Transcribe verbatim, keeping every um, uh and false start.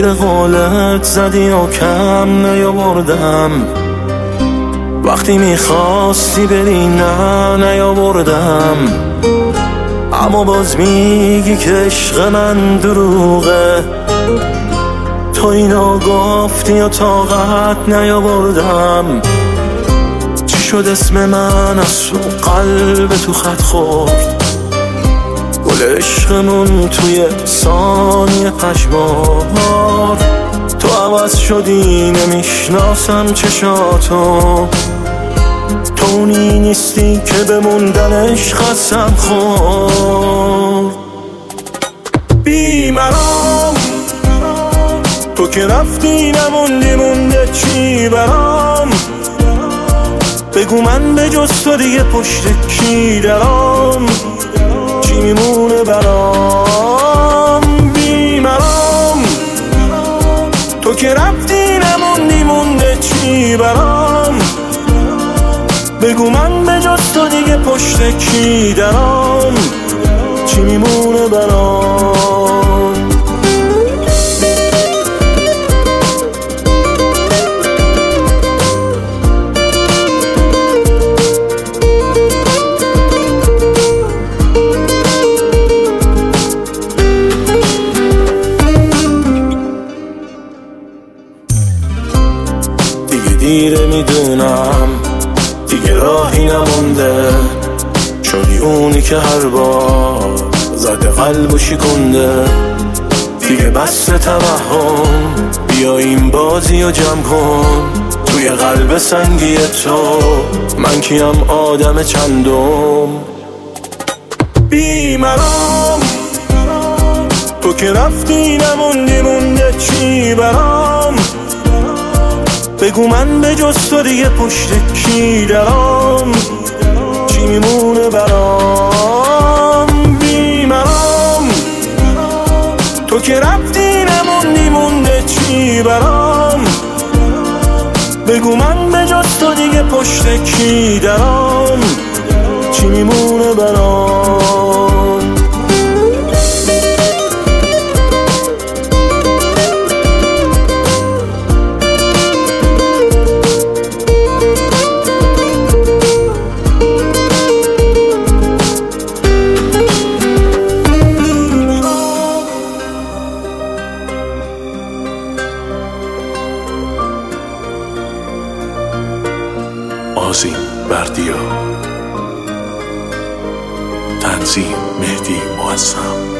به قولت زدی و کم نیاوردم، وقتی میخواستی بری نه نیاوردم. اما باز میگی که عشق من دروغه، تو اینا گفتی و طاقت نیاوردم. چی شد اسم من از تو قلب تو خط خورد، گل عشقمون توی ثانیه پشمار. تو عوض شدی نمیشناسم چشاتو، تو اونی نیستی که بموندنش قسم خورد. بیمرام تو که رفتی نموندی، مونده چی برام؟ بگو من به جز تو دیگه پشت کی درام؟ چی میمونه برام؟ بیمرام تو که رفتی نموندی، مونده چی برام؟ بگو من به جز تو دیگه پشت کی درام؟ چی میمونه برام؟ دیگه دیره میدونم، دیگه راهی نمونده، شدی اونی که هر بار زده قلب و شکنده. دیگه بس توهم، بیا این بازی و جمع کن. توی قلب سنگی تو من کیم آدم چندم؟ بیمرام تو که رفتی نموندی، مونده چی برام؟ بگو من به جز تو دیگه پشت کی درام؟ چی میمونه برام؟ بیمرام تو که رفتی نموندی، مونده چی برام؟ بگو من به جز تو دیگه پشت کی درام؟ چی میمونه برام؟ آذین بردیا، تنظیم مهدی معظم.